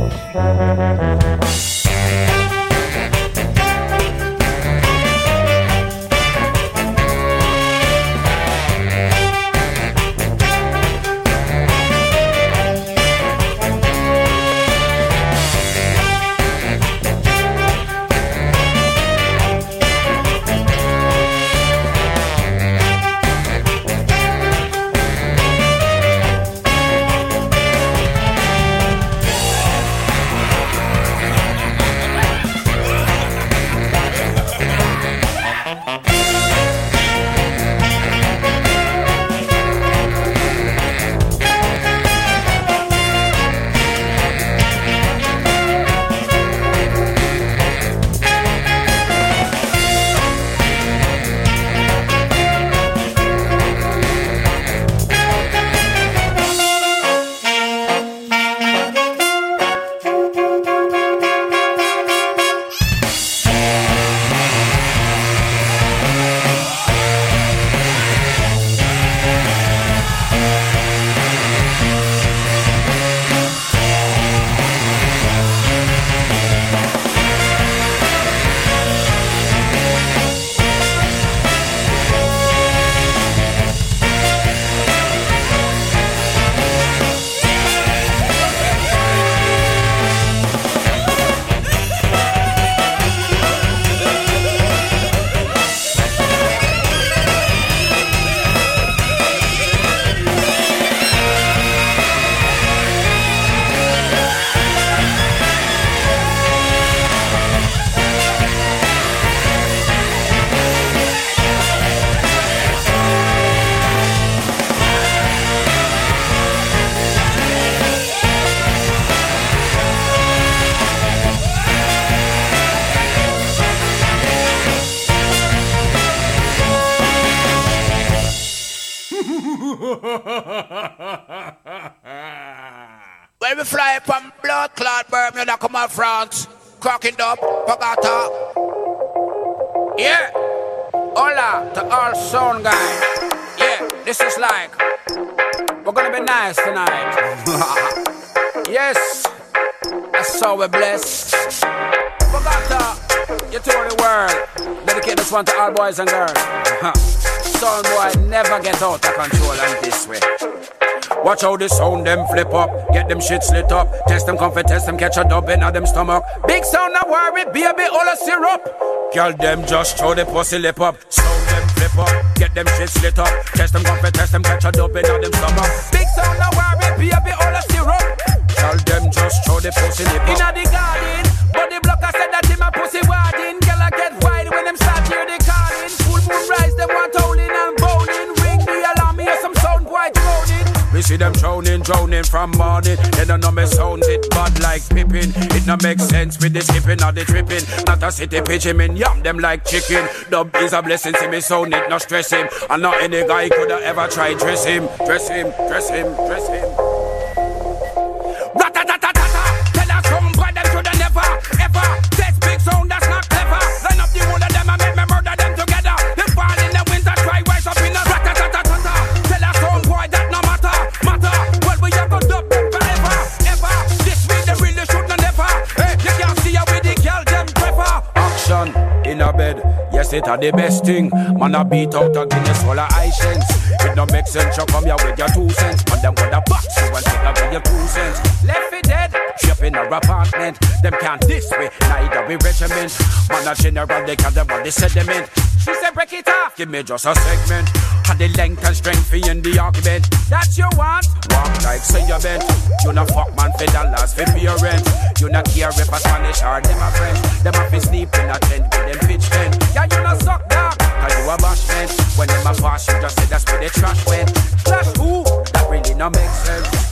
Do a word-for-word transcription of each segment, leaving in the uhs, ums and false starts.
When we fly from blood clot Bermuda, come on France, cracking up, Pagata. Yeah, hola to all sound guys. Yeah, this is like, we're gonna be nice tonight. Yes, that's how we're blessed. Pagata, you tour the world. Dedicate this one to all boys and girls. Sound boy never get out of control and this way. Watch how the sound them flip up, get them shit slit up, test them comfort, test them catch a dub in them stomach. Big sound no worry, baby, all a syrup. Girl them just throw the pussy lip up, sound them flip up, get them shit slit up, test them comfort, test them catch a dub in them stomach. Big sound no worry, baby, all a syrup. Girl them just throw the pussy lip up. Inna the garden, but the blocker said that him a pussy warding. Girl I get wild when them start hear the calling. Full moon rise, them want howling and bowling. Ring the alarm, hear some sound boy droning. We see them drowning, drowning from morning. They don't know me sounds it bad like Pippin. It no make sense with the skipping or the tripping. Not a city pigeon, in yam them like chicken. Dub is a blessing, see me sound it, no stress him. And not any guy could have ever tried dress him. Dress him, dress him, dress him. Rat-a-tat-tat-tat-tat. Tell us some boy them shoulda never, ever test big sound that's not clever. Line up the whole of them and make me murder them together. They fall in the winter, try rise up in a rat-a-tat-tat-tat. Tell us some boy that no matter. Matter, well we are gonna dub them forever, ever. This week they really should not never. Hey, you can't see how we the girl them prefer. Action in a bed, yes it are the best thing. Man a beat out a Guinness full of high cents. It don't make sense, you come here with your two cents. Man them with a box, you want take away your two cents. Left it dead, ship in our apartment. Them can't this way, neither we regiment. Man a general, they can't them the sediment. She said break it off, give me just a segment. Had the length and strength in the argument. That you want? Walk like say you bent. You not fuck man for dollars for parent. You not care if a Spanish or them a French. Them a fi sleep in a tent with them pitch tent. Yeah, you not suck dog, cause you a bashment. When them a pass, you just say that's where the trash went. Trash who? That really not make sense.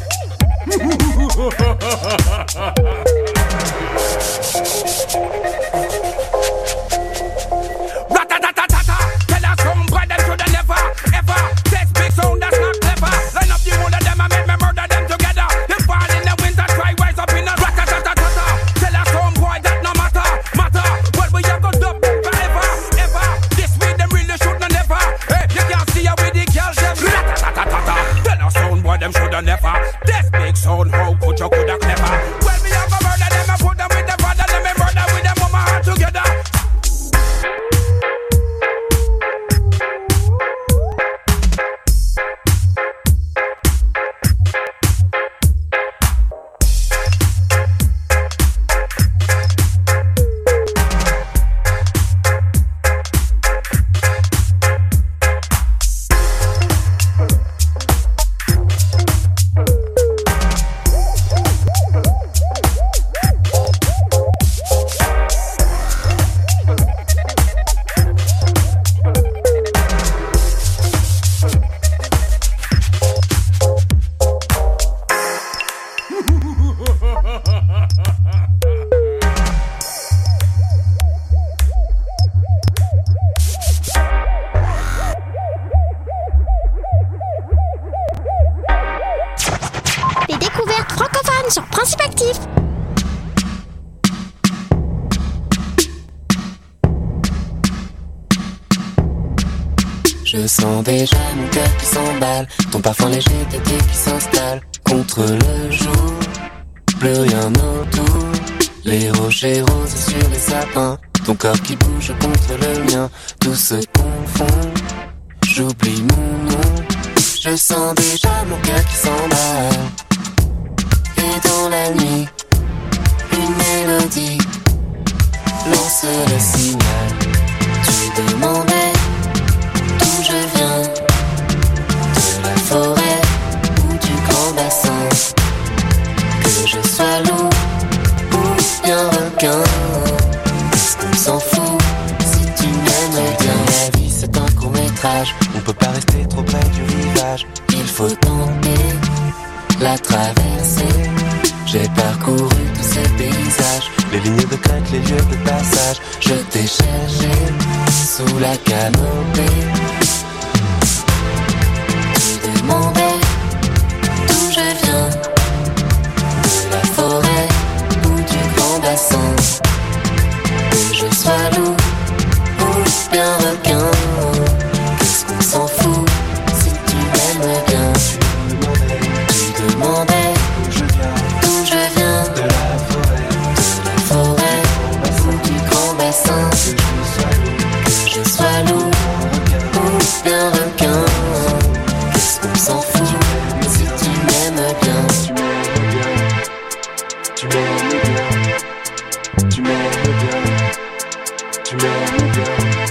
Rat-a-tat-tat-tat. Tell us some boy them shoulda never, ever test big sound that's not clever. Line up the whole of them and make me murder them together. They fall in the winter, try rise up in a rat-a-tat-tat-tat. Tell us some boy that no matter, matter. Well we are gonna dub them forever, ever. This week them really shoulda never. Hey, you can't see how we the girls them. Rat-a-tat-tat-tat. Tell us some boy them shoulda never test big sound. How could you coulda clever? Well we are gonna Je sens déjà mon cœur qui s'emballe, ton parfum léger d'été qui s'installe contre le jour. Plus rien autour, les rochers roses sur les sapins, ton corps qui bouge contre le mien, tout se confond. J'oublie mon nom, je sens déjà mon cœur qui s'emballe. Et dans la nuit, une mélodie lance le signal. Tu demandais d'où je viens, de la forêt ou du grand bassin, que je sois loup ou bien requin. Est-ce qu'on s'en fout si tu m'aimes bien? La vie c'est un court métrage, on peut pas rester trop près du rivage. Il faut tenter la traversée. J'ai parcouru tous ces paysages, les lignes de crête, les lieux de passage. Je t'ai cherché sous la canopée. Tu demandais d'où je viens, de la forêt ou du grand bassin, que je sois loup ou bien requin. Qu'est-ce qu'on s'en fout si tu m'aimes bien? Tu demandais d'où je viens, de la forêt, de la forêt ou du grand bassin, que je sois loup ou bien requin. Qu'est-ce qu'on s'en fout si tu m'aimes bien? Tu m'aimes bien, tu m'aimes bien, tu m'aimes bien.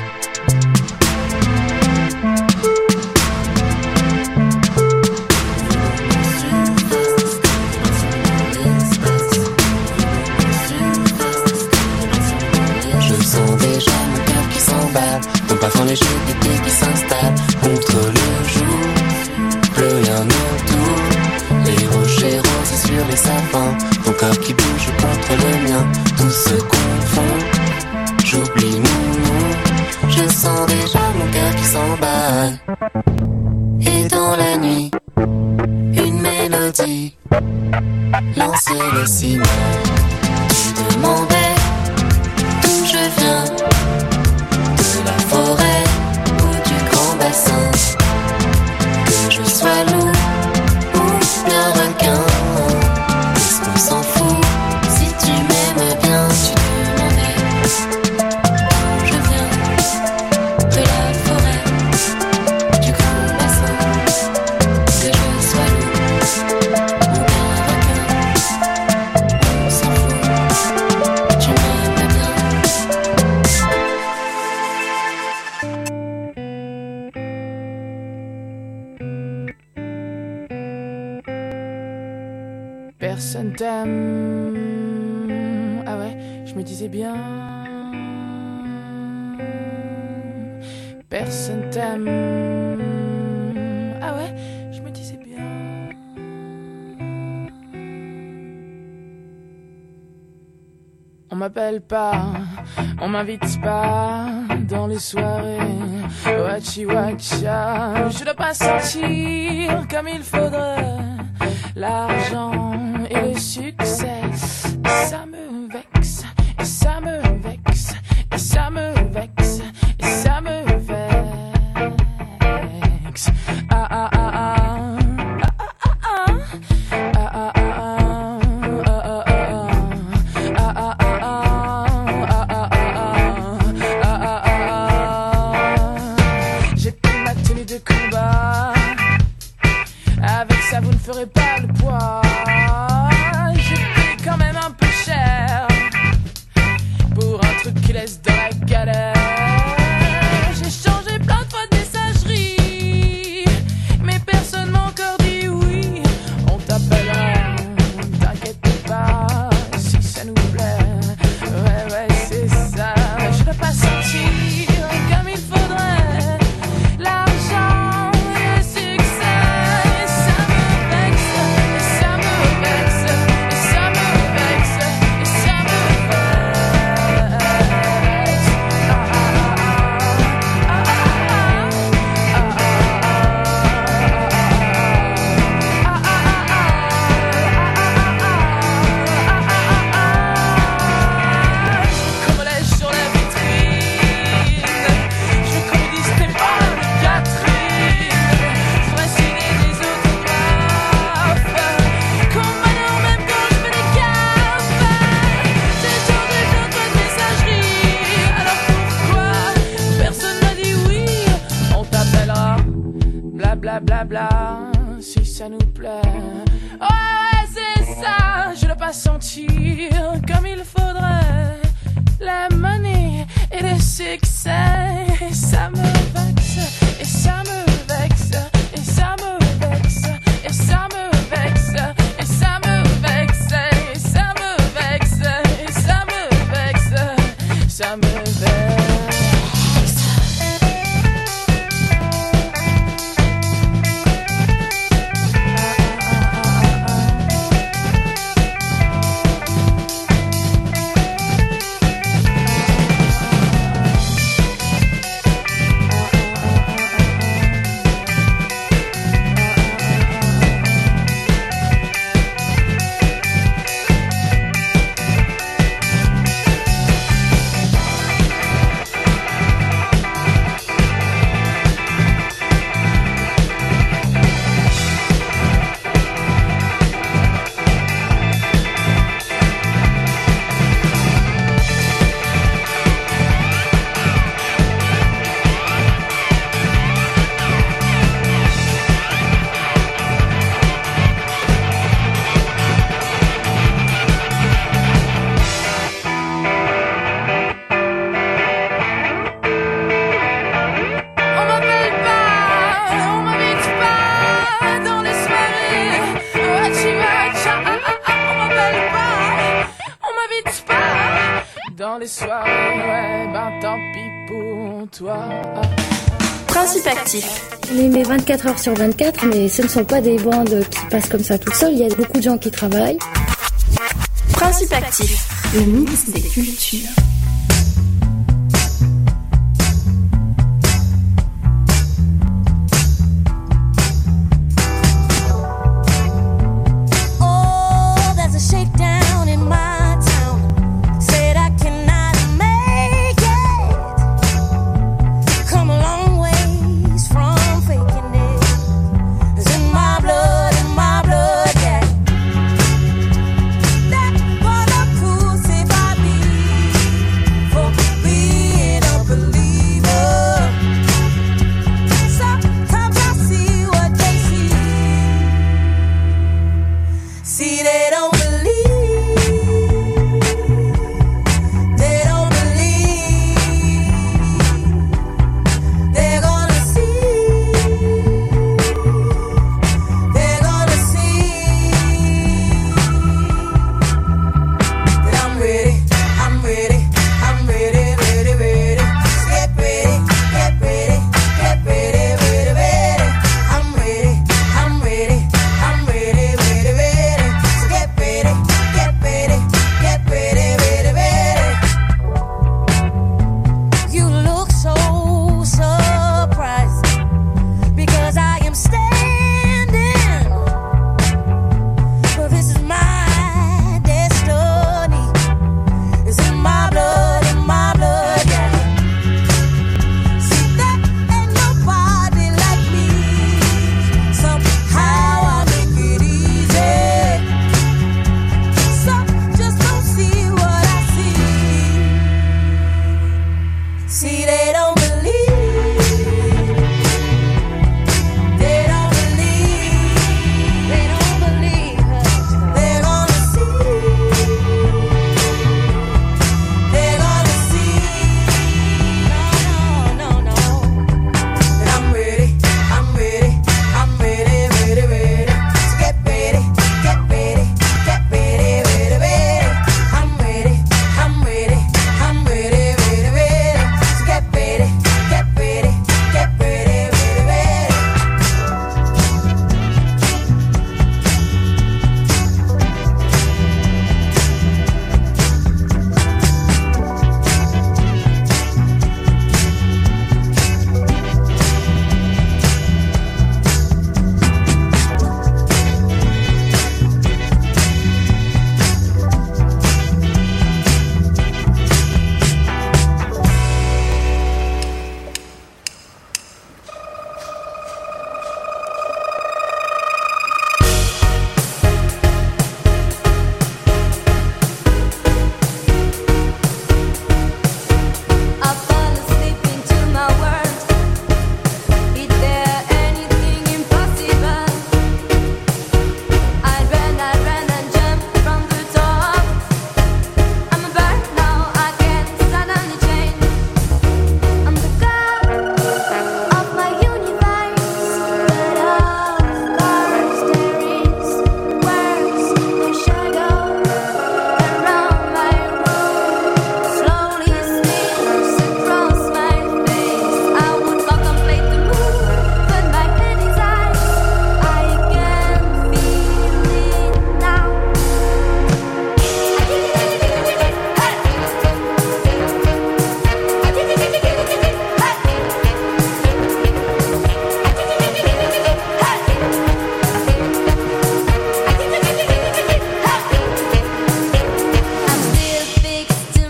Ton parfum léger d'été qui s'installe contre le jour. Plus rien autour, les rochers roses sur les sapins, ton corps qui bouge contre le mien, tout se confond. J'oublie mon nom, je sens déjà mon cœur qui s'emballe. Et dans la nuit, une mélodie lance le signal. Tu demandais d'où je viens, de la forêt ou du grand bassin, que je sois loup ou bien requin. Qu'est-ce qu'on s'en fout si tu m'aimes bien? Tu demandais d'où je viens, de la forêt, du grand bassin, que je sois loup ou bien requin. On s'en fout, tu m'aimes bien. Personne t'aime. Ah ouais, je me disais bien. Personne t'aime. Ah ouais, je me disais bien. On m'appelle pas, on m'invite pas dans les soirées. Wachi wacha, je dois pas sentir comme il faudrait. L'argent et le succès, ça me vexe, et ça me vexe, et ça me vexe, et ça me vexe. Ah ah ah ah, ah ah ah ah. J'ai pris ma tenue de combat. Avec ça vous ne ferez pas le poids. J'ai payé quand même un peu cher. blabla, si ça nous plaît. Ouais, c'est ça, je dois pas sentir comme il faudrait. La money et le succès, et ça me vexe, et ça me vexe, et ça me vexe, et ça me vexe, et ça me vexe, et ça me vexe, et ça me vexe, ça me vexe. Principe actif. On les met vingt-quatre heures sur vingt-quatre, mais ce ne sont pas des bandes qui passent comme ça toutes seules. Il y a beaucoup de gens qui travaillent. Principe actif. Le mix des cultures. That wanna pussy baby.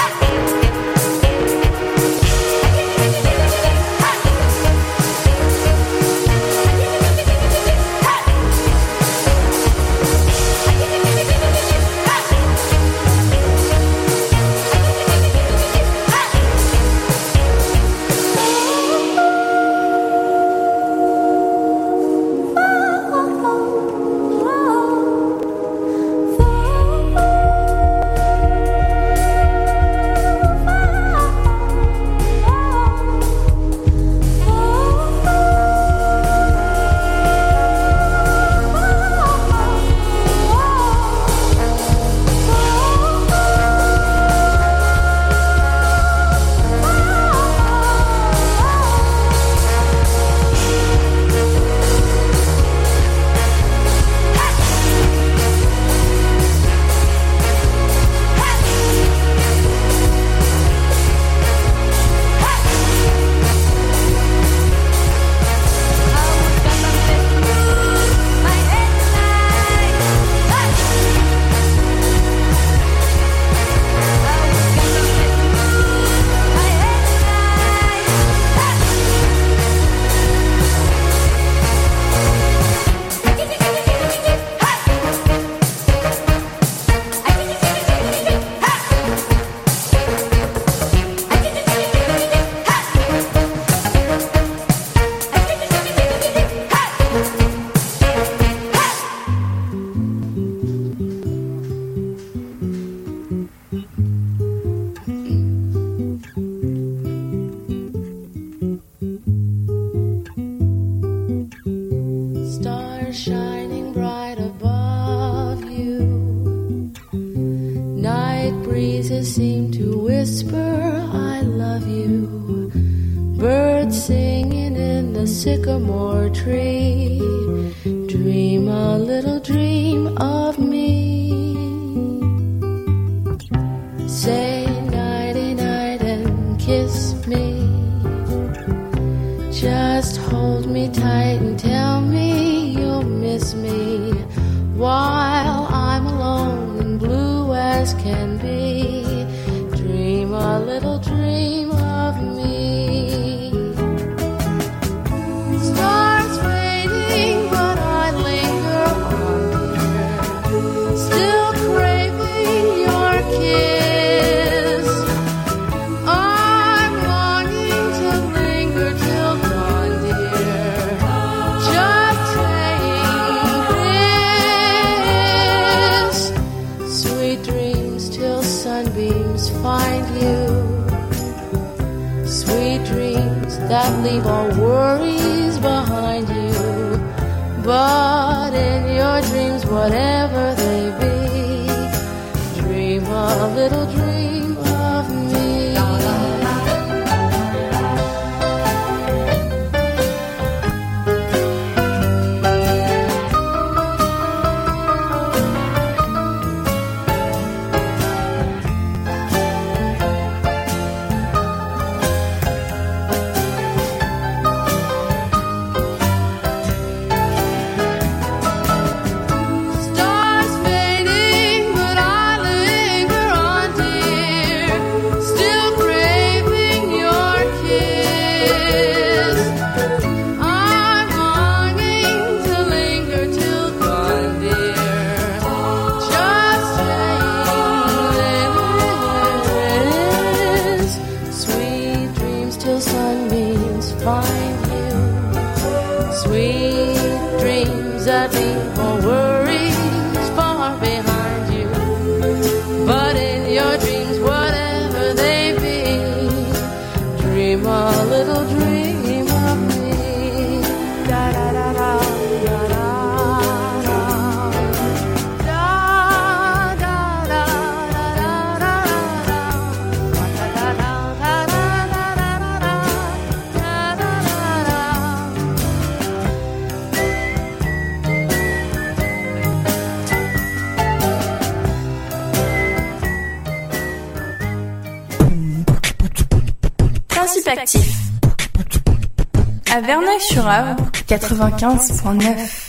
breezes seem to whisper, I love you. Birds singing in the sycamore tree. Dream a little dream of me. Say nighty night and kiss me. Just hold me tight and tell me you'll miss me while I'm alone and blue as can be. Dream a little dream of me. Stars fading, but I linger on, dear, still craving your kiss. I'm longing to linger till dawn, dear, just saying this. Sweet dreams till sunbeams find you. Sweet dreams that leave all worries behind you. But in your dreams, whatever they be, dream a little dream of me. Stars fading, but I linger on, dear. Actif. À Verneuil-sur-Avre, quatre-vingt-quinze virgule neuf.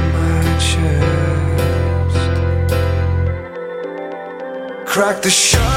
Crack the shot.